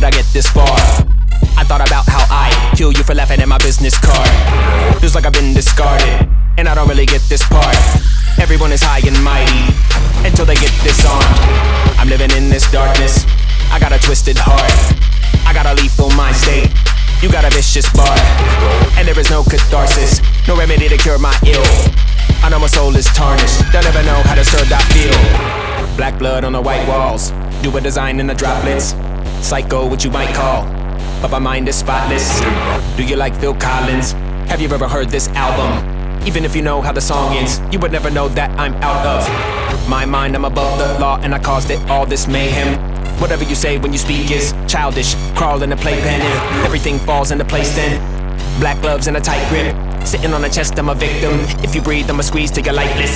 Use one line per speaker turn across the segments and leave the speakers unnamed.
did I get this far? I thought about how I kill you for laughing at my business card. Feels like I've been discarded, and I don't really get this part. Everyone is high and mighty until they get disarmed. I'm living in this darkness, I got a twisted heart, I got a lethal mind state, you got a vicious bar. And there is no catharsis, no remedy to cure my ill. I know my soul is tarnished, they'll never know how disturbed I feel. Black blood on the white walls, do a design in the droplets. Psycho, what you might call, but my mind is spotless. Do you like Phil Collins? Have you ever heard this album? Even if you know how the song ends, you would never know that I'm out of my mind. I'm above the law and I caused it, all this mayhem. Whatever you say when you speak is childish. Crawl in a playpen and everything falls into place then. Black gloves and a tight grip, sitting on the chest, I'm a victim. If you breathe, I'ma squeeze till you're lifeless.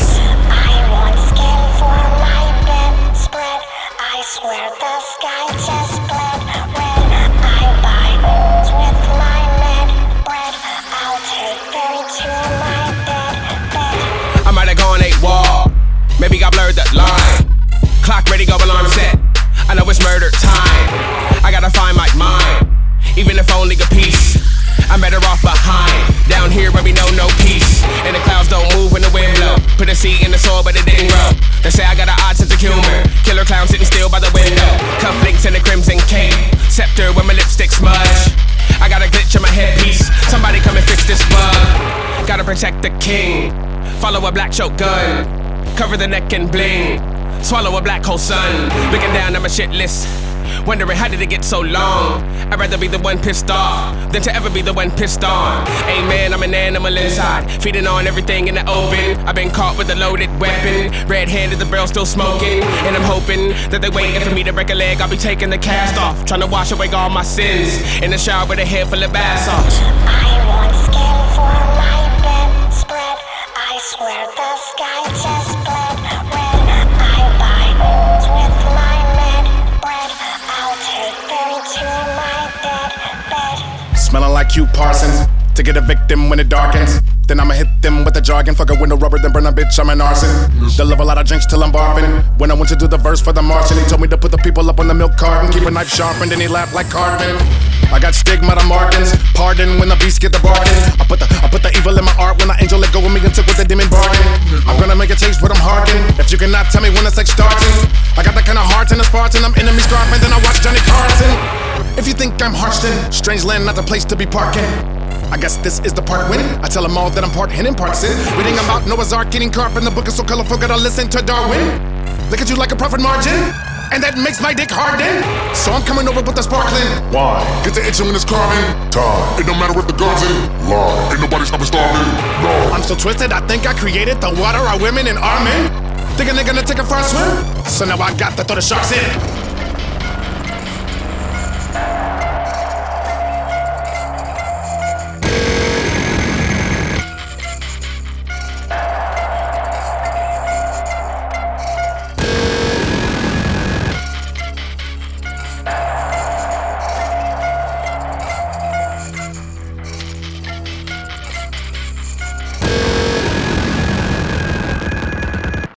I want skin for my bedspread. I swear the sky just bled. When I buy old with my med bread, I'll take them to my dead bed.
I might have gone AWOL, maybe I blurred the line. Clock ready, go alarm set, I know it's murder time. I gotta find my mind, even if only a piece. I'm better off behind, down here where we know no peace. And the clouds don't move when the wind blow. Put a seed in the soil but it didn't grow. They say I got an odd sense of humor. Killer clown sitting still by the window. Cufflinks in a crimson cape, scepter with my lipstick smudge. I got a glitch in my headpiece, somebody come and fix this bug. Gotta protect the king, follow a black choke gun, cover the neck and bling, swallow a black hole sun. Looking down at my shit list, wondering how did it get so long. I'd rather be the one pissed off than to ever be the one pissed on. Amen, I'm an animal inside, feeding on everything in the open. I've been caught with a loaded weapon, red-handed, the barrel still smoking. And I'm hoping that they're waiting for me to break a leg. I'll be taking the cast off, trying to wash away all my sins in the shower with a head full of bath salts.
I want skin for my bedspread. I swear the sky just bled. When I buy old with my med bread, I'll take them to my dead bed.
Smelling like Hugh Parsons, to get a victim when it darkens. Then I'ma hit them with the jargon, fuck a window rubber, then burn a bitch, I'm an arson. Deliver a lot of drinks till I'm barfing. When I went to do the verse for the Martian, he told me to put the people up on the milk carton, keep a knife sharpened, and he laughed like Cartman. I got stigmata markings, pardon when the beast get the bargain. I put the evil in my art when the angel let go of me and took with the demon bargain. I'm gonna make a taste what I'm harking, if you cannot tell me when the sex starting. I got that kind of heart in a Spartan, I'm enemy scarfing, then I watch Johnny Carson. If you think I'm harsh then, strange land not the place to be parking. I guess this is the part when I tell them all that I'm part hen and part sin. Reading about Noah's Ark, eating carp, and the book is so colorful, gotta listen to Darwin. Look at you like a profit margin, and that makes my dick harden. So I'm coming over with the sparkling.
Why? Get the itching when it's carving. Time. It don't matter what the guns in. Lie. Ain't nobody stopping starving. No.
I'm so twisted, I think I created the water, our women, and our men. Think a nigga gonna take a first swim? So now I got to throw the sharks in.